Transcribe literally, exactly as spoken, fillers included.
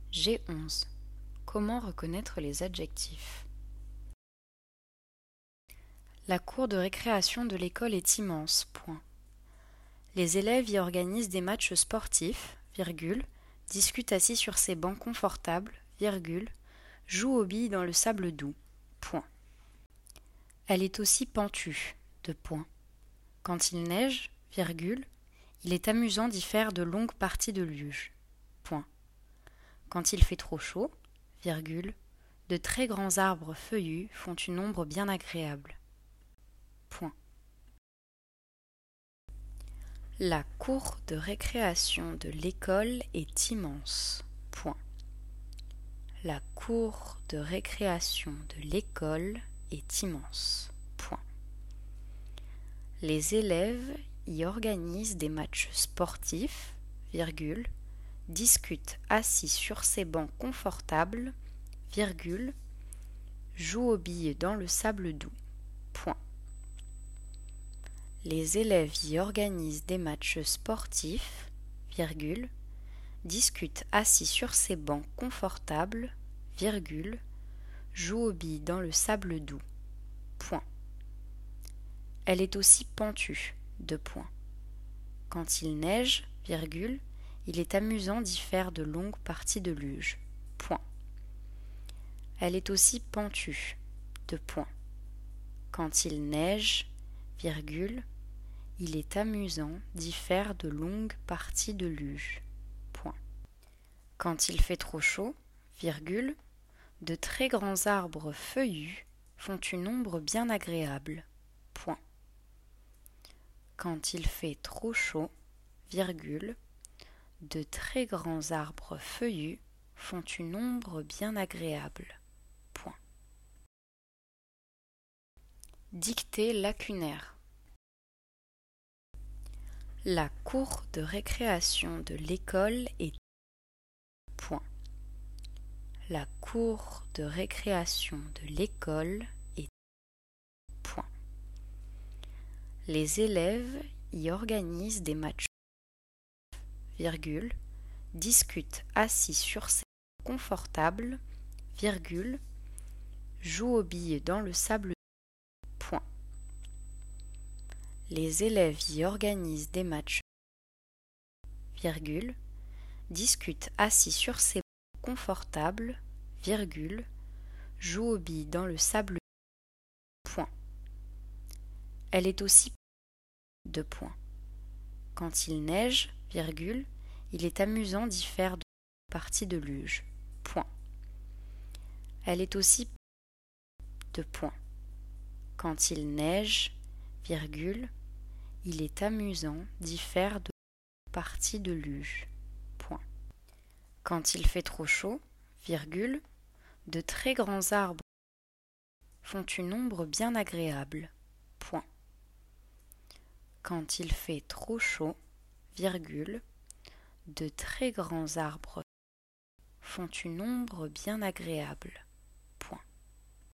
G onze. Comment reconnaître les adjectifs? La cour de récréation de l'école est immense. Point. Les élèves y organisent des matchs sportifs, virgule, discutent assis sur ces bancs confortables, virgule, jouent aux billes dans le sable doux. Point. Elle est aussi pentue. Deux points. Quand il neige, virgule, il est amusant d'y faire de longues parties de luge. Point. Quand il fait trop chaud, virgule, de très grands arbres feuillus font une ombre bien agréable. Point. La cour de récréation de l'école est immense. Point. La cour de récréation de l'école est immense. Point. Les élèves y organisent des matchs sportifs, virgule, discutent assis sur ces bancs confortables, virgule, jouent aux billes dans le sable doux. Point. Les élèves y organisent des matchs sportifs, virgule, discutent assis sur ces bancs confortables, virgule, jouent aux billes dans le sable doux. Point. Elle est aussi pentue. Deux points. Quand il neige, virgule, il est amusant d'y faire de longues parties de luge. Point. Elle est aussi pentue. Deux points. Quand il neige, virgule, il est amusant d'y faire de longues parties de luge. Point. Quand il fait trop chaud, virgule, de très grands arbres feuillus font une ombre bien agréable. Point. Quand il fait trop chaud, virgule, de très grands arbres feuillus font une ombre bien agréable. Point. Dictée lacunaire. La cour de récréation de l'école est point. La cour de récréation de l'école est point. Les élèves y organisent des matchs, virgule, discutent assis sur ces bancs confortables, virgule, jouent aux billes dans le sable, point. Les élèves y organisent des matchs, virgule, discutent assis sur ces bancs confortables, virgule, jouent aux billes dans le sable, point. Elle est aussi deux points. Quand il neige, virgule, il est amusant d'y faire de parties de luge. Point. Elle est aussi deux points. Quand il neige, virgule, il est amusant d'y faire de parties de luge. Point. Quand il fait trop chaud, virgule, de très grands arbres font une ombre bien agréable. Point. Quand il fait trop chaud, virgule, de très grands arbres font une ombre bien agréable.